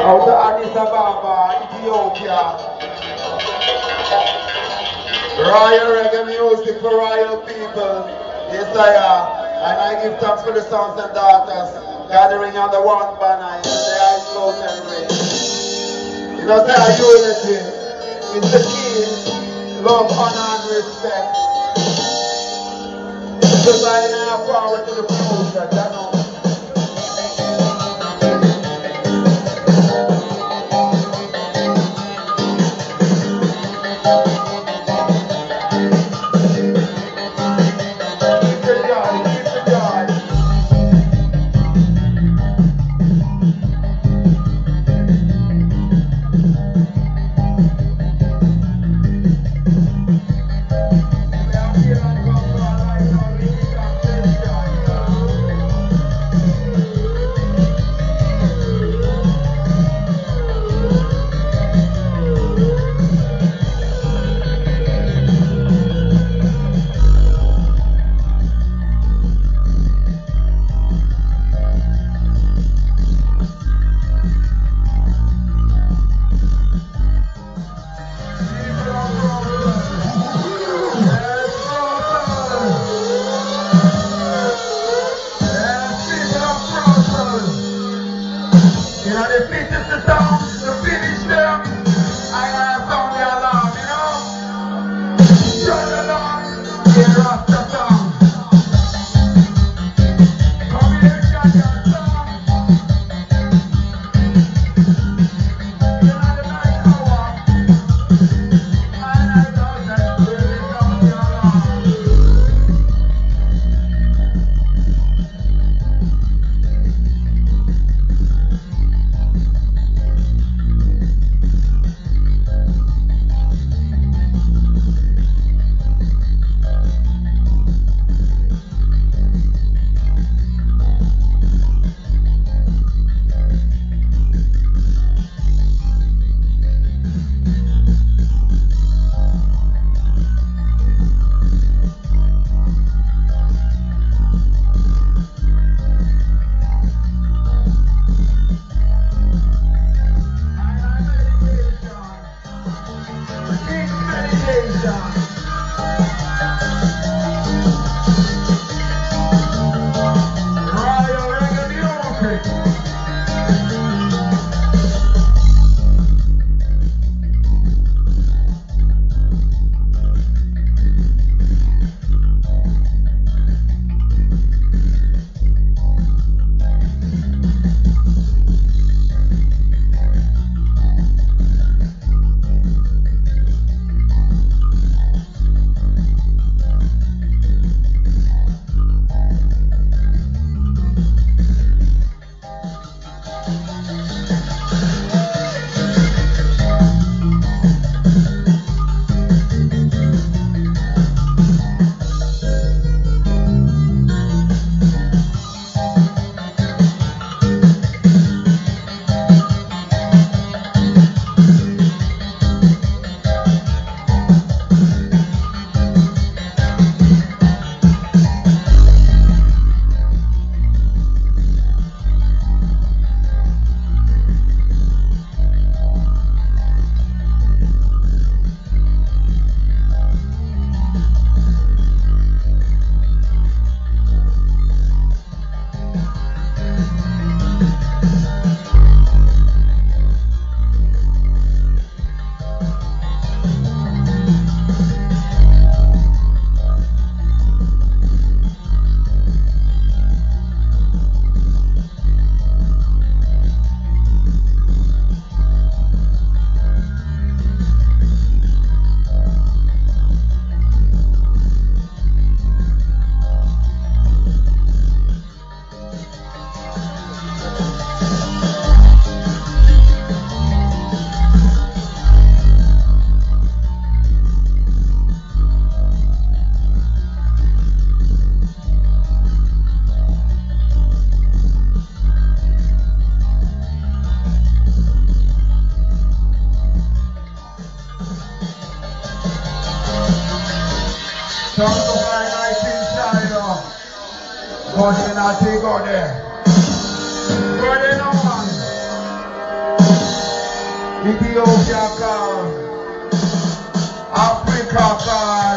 Out of Addis Ababa, Ethiopia. Royal reggae music for royal people. Yes, I am. And I give thanks for the sons and daughters gathering on the one banner in the Ice Flow celebration. You know, say unity is the key. Love, honor, and respect. Because I have power to the future, you know. Come to my night inside, go there, not take go there. Go there, no man. Ethiopia call, Africa call,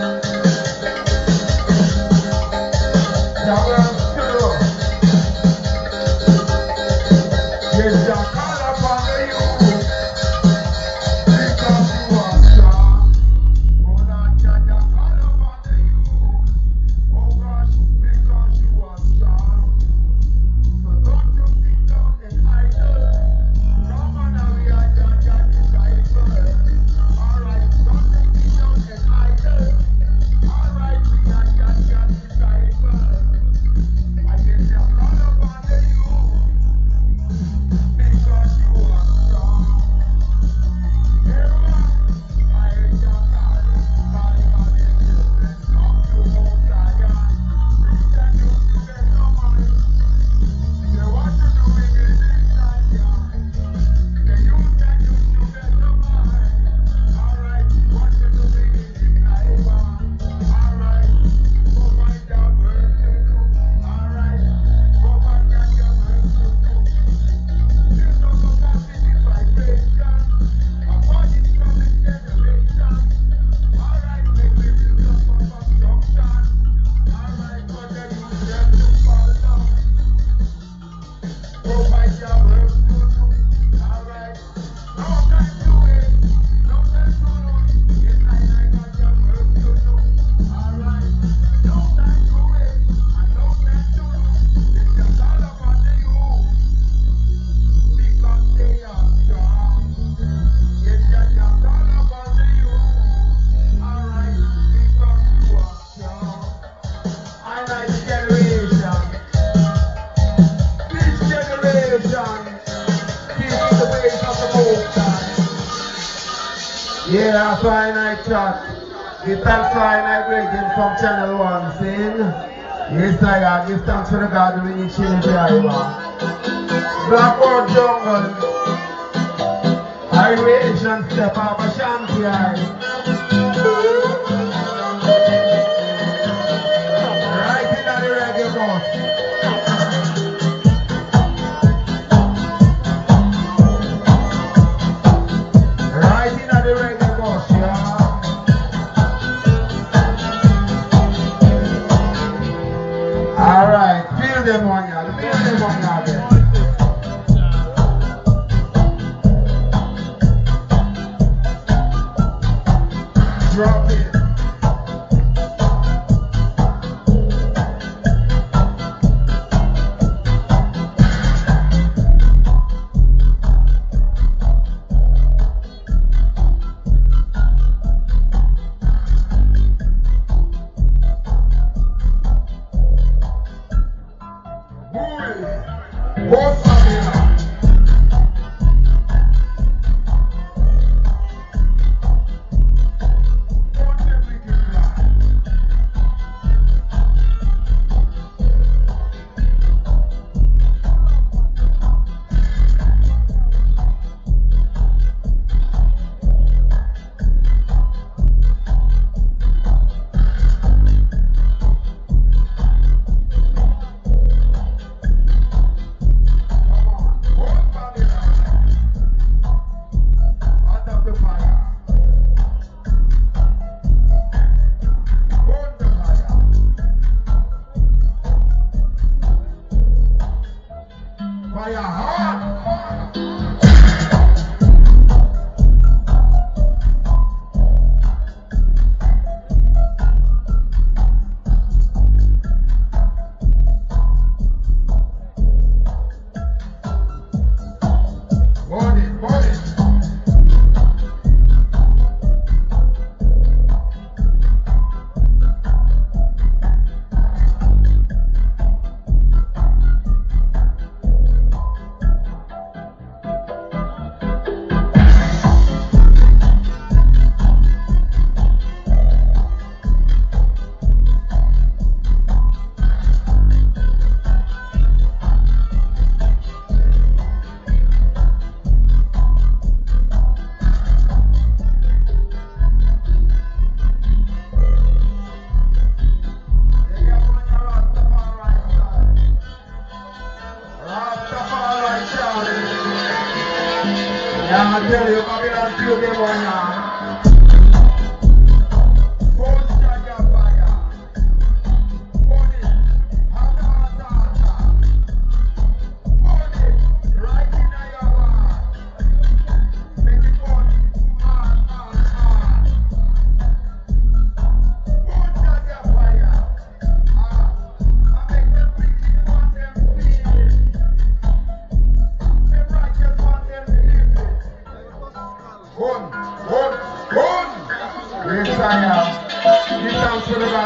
the world still. Yes, I call upon the youth because you are strong. Oh Lord, can you call upon the youth? Oh gosh, because you are strong. So don't you sit down and idle. Come on now, we are your disciples. Alright, don't you sit down and idle. Alright, we are your disciples. I guess you call upon the youth because you are strong. Everyone, I heard your calling on the children. Come to Mount Zion. You can do better, man. Say what you doing in this time, yeah. Say you can do better, man. Alright, what you doing in this life, alright. Go find your work to do. Alright, go find your work to do. There's no positive vibration. Upon this coming generation. Alright, make we build up for construction. Alright, but then you have to fall down. Go find your work to do. Alright, no time to wait, no time to lose. Yes, I got your work to do. Alright, no time to wait, and no time to lose. It's just all about the youth, because they are strong. Yes, just all about the youth. Alright, because you are strong. I like this generation. This generation. This is the ways of the Most High. Yeah, that's why I chat. Give thanks for I greeting from Channel 1, saying, yes, I give thanks for the gathering in Chile, Iowa. Blackboard Jungle, Iration Step, Papa Shanti, right in the reggae bus. Right in the reggae bus, yeah. Alright, feel them on ya, feel them on ya there. Drop it. What's up here? Don't let me get blind.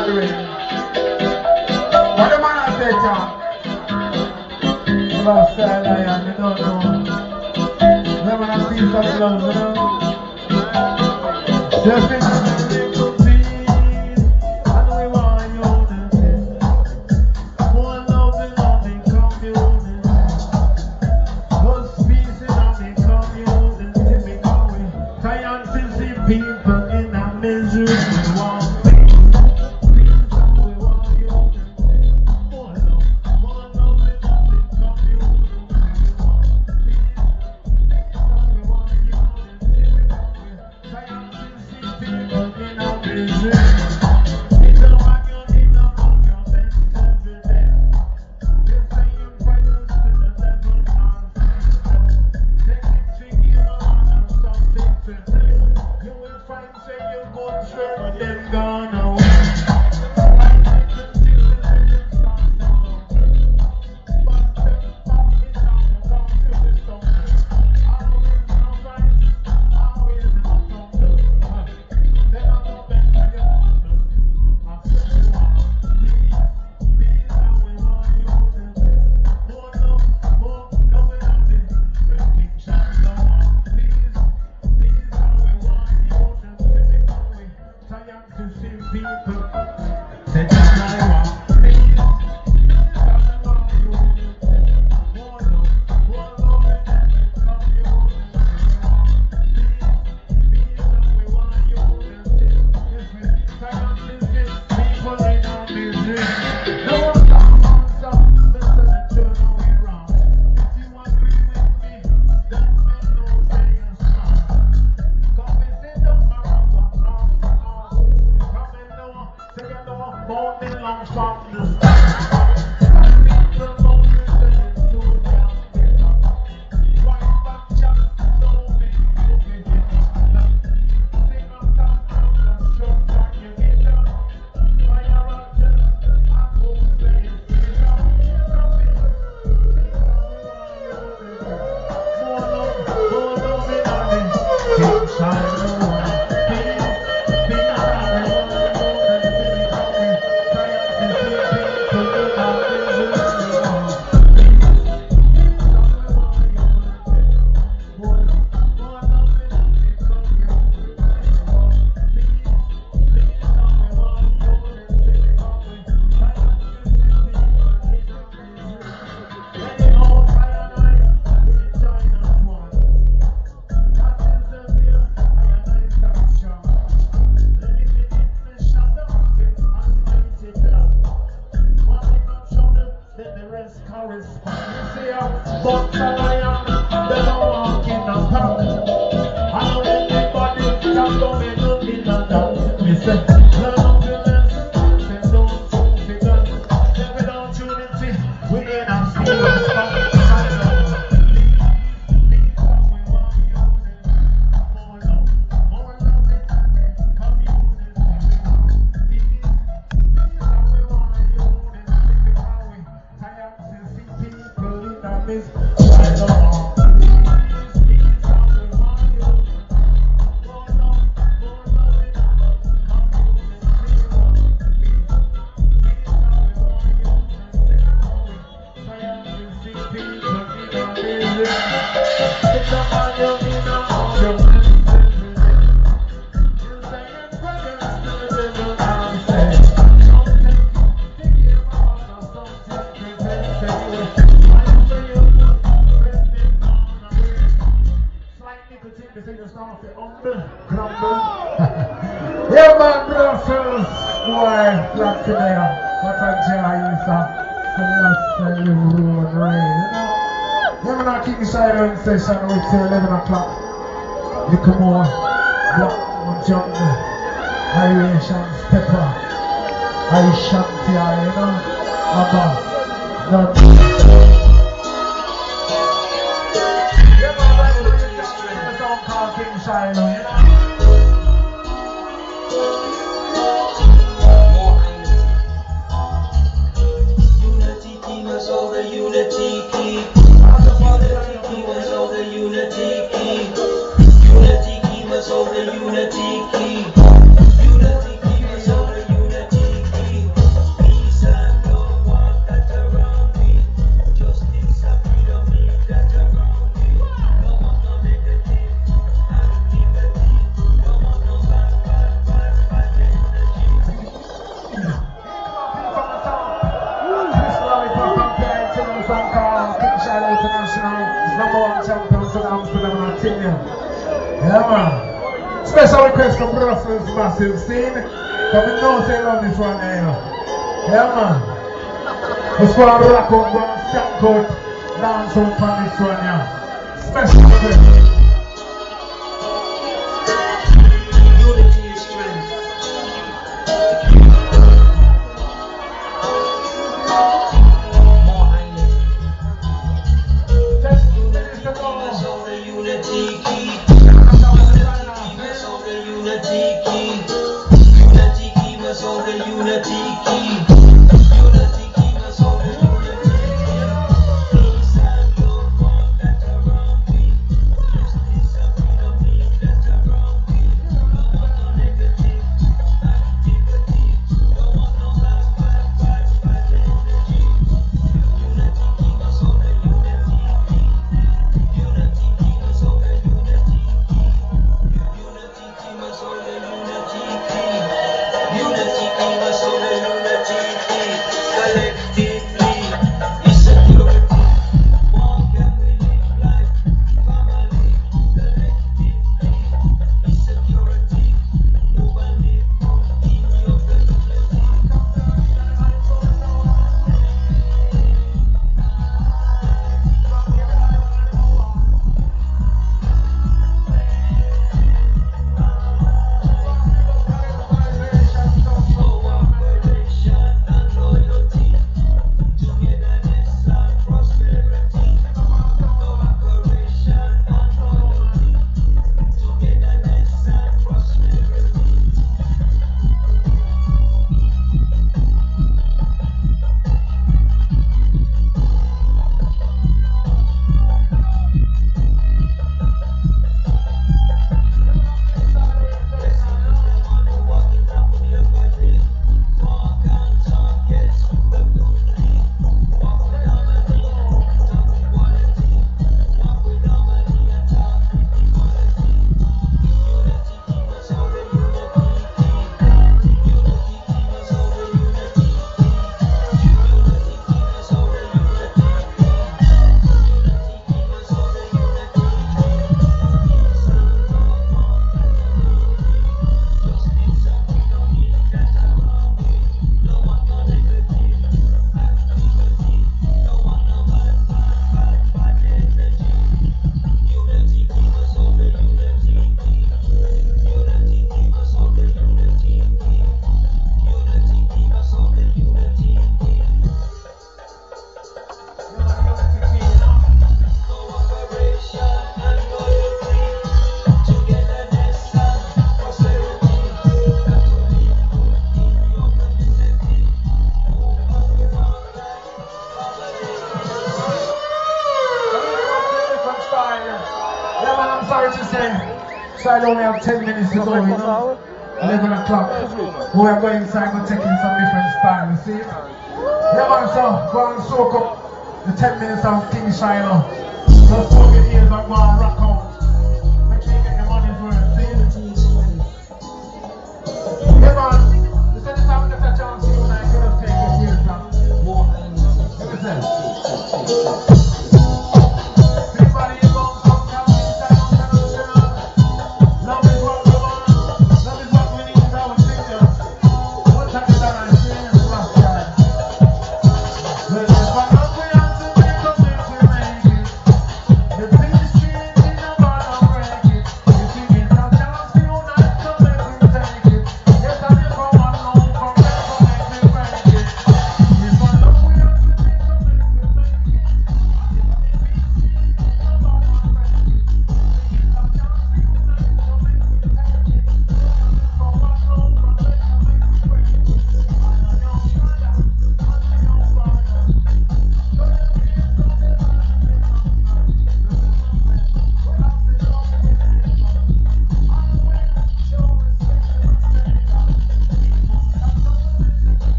gathering. What the man I say, Tom? About Star Lion, you don't know. Never not see some love, you know. Just think of the little peace. I know we want you to see. More love in the community. Just peace in the community. Because we tired to see people in a misery. We want peace. Peace and we want you to see. More love in the community. Yeah, man, Brussels, boy, black today. What a joy, sir. So let's say you rule and reign, you know. Yeah, man, I keep the silent session until 11 o'clock. Little more, black, jungle, Irish pepper, Irish shanty, you know. Abba, not. Yeah, man, I'm going to the song called King Shiloh, you know. Over unity key. Unity key was over unity key. Unity key was over unity key. Unity key was over unity key. Yeah, man. Special request from Brussels Massive Scene. But we know say love this one there, you know. Yeah, man. Let's go and rock out, go and skank out, dance out from this one, yeah. Special request. Unity is strength. More highness. Unity key. Unity key. Unity key was on the unity key. Unity key was on the unity key. Peace and love, one that around me. Justice and freedom, leave that around me. No want no negative activity. No want no bad energy. Unity key was on the unity key. Unity key was on the unity key. Unity key was on the unity key. Unity key was on the unity key. Collectively, it's security. One can we live life, family. Collectively, it's security. Move and live in your community. Cooperation and loyalty, togetherness and prosperity. Cooperation and loyalty, togetherness and prosperity. Yeah, man, I'm sorry to say, so I only have 10 minutes to go, you know. 11 o'clock. We are going inside, we're taking some different style, you see? Yeah, man, so go and soak up the 10 minutes of King Shiloh. So soak your ears and go and rock out. Make sure you get your money's worth, see? Yeah, man, you said this time we get a chance to you and I could have taken your ears down. More highness. Listen. Everybody involved, come down, international. Love is what we want. Love is what we need, our singers. One time you done, I'm saying it's last time. Well, if I love we have to make a make it. The biggest change in our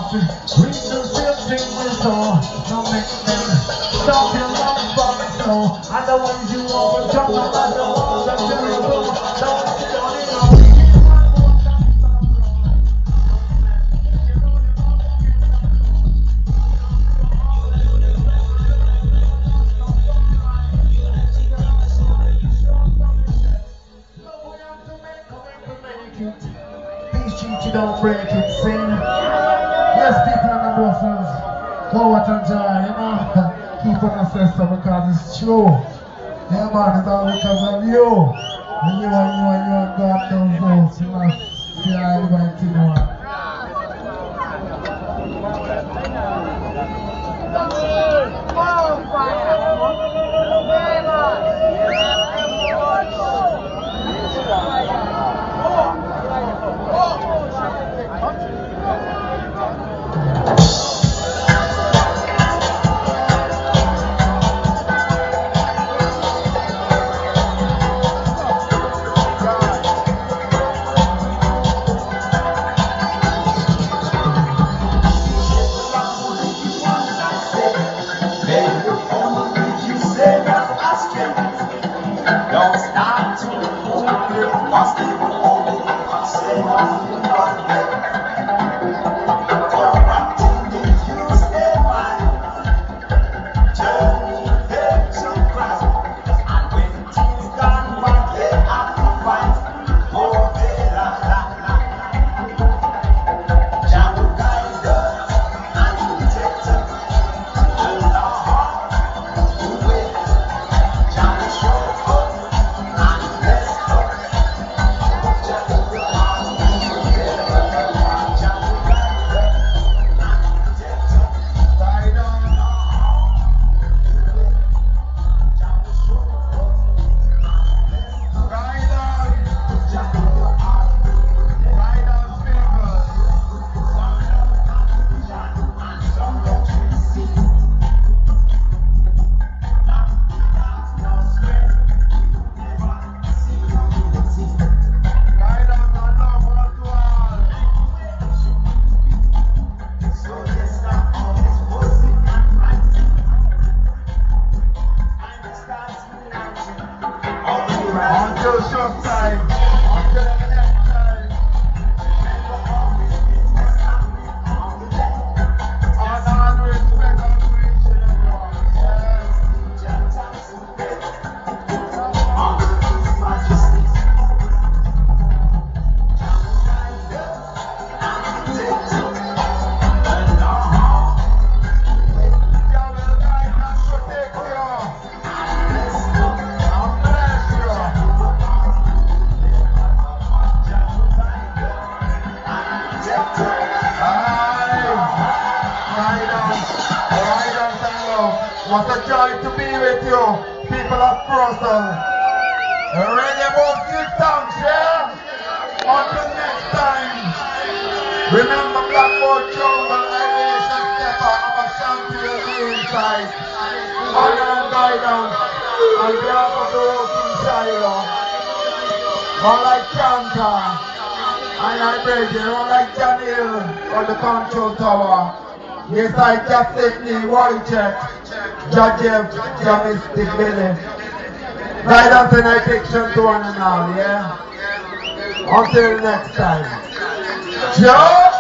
boss. We do the same thing we saw. No make them stop your love for me so. And the ones you want to jump on the wall and tell you go. Don't sit on it now. Don't break it, sing. Yes, people on the buses, forward and joy, you know. Keep on the system because it's true. Yeah, man, it's all because of you. And you and God knows those. You must see how everybody to know. Until short time. Until the next time. Honor and respect unto each and everyone. What a joy to be with you, people of Brussels. Ready about good thanks, yeah? Until next time. Remember Blackboard Jungle, Aviation Stepper, I'm a champion inside. Honor and guidance, on behalf of the working Shiloh. One like Chanka, and I praise you, one like Daniel on the control tower. Yes, I just Sydney, Wojciech, Jajev, Jamistic Billy. Guidance and addiction to one and all, yeah? Until next time. Joe!